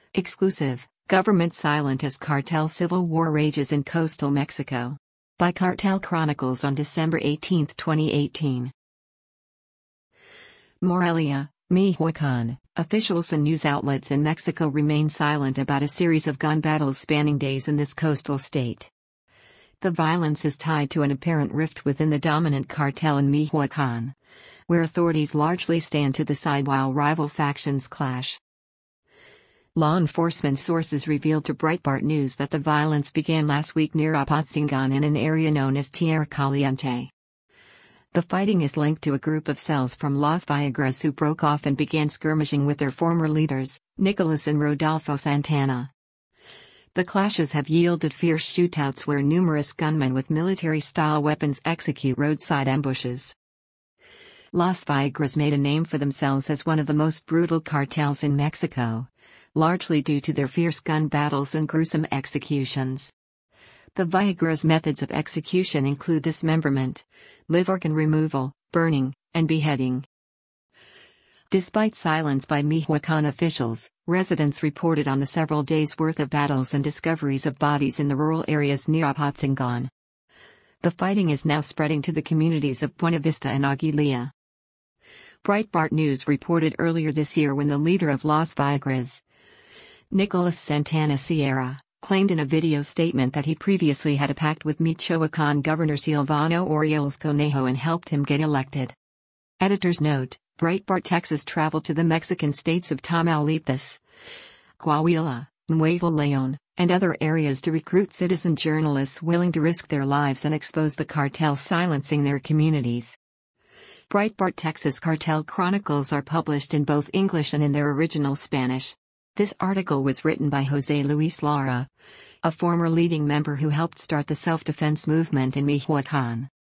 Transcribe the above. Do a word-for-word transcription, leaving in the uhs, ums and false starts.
Exclusive, government silent as cartel civil war rages in coastal Mexico. By Cartel Chronicles on December eighteenth, twenty eighteen. Morelia, Michoacán. Officials and news outlets in Mexico remain silent about a series of gun battles spanning days in this coastal state. The violence is tied to an apparent rift within the dominant cartel in Michoacán, where authorities largely stand to the side while rival factions clash. Law enforcement sources revealed to Breitbart News that the violence began last week near Apatzingan in an area known as Tierra Caliente. The fighting is linked to a group of cells from Las Viagras who broke off and began skirmishing with their former leaders, Nicolas and Rodolfo Santana. The clashes have yielded fierce shootouts where numerous gunmen with military-style weapons execute roadside ambushes. Las Viagras made a name for themselves as one of the most brutal cartels in Mexico, largely due to their fierce gun battles and gruesome executions. The Viagras' methods of execution include dismemberment, liver organ removal, burning, and beheading. Despite silence by Michoacán officials, residents reported on the several days' worth of battles and discoveries of bodies in the rural areas near Apatzingan. The fighting is now spreading to the communities of Buena Vista and Aguililla. Breitbart News reported earlier this year when the leader of Las Viagras, Nicolas Santana Sierra, claimed in a video statement that he previously had a pact with Michoacán Governor Silvano Aureoles Conejo and helped him get elected. Editor's note: Breitbart Texas traveled to the Mexican states of Tamaulipas, Coahuila, Nuevo León, and other areas to recruit citizen journalists willing to risk their lives and expose the cartel silencing their communities. Breitbart Texas Cartel Chronicles are published in both English and in their original Spanish. This article was written by José Luis Lara, a former leading member who helped start the self-defense movement in Michoacán.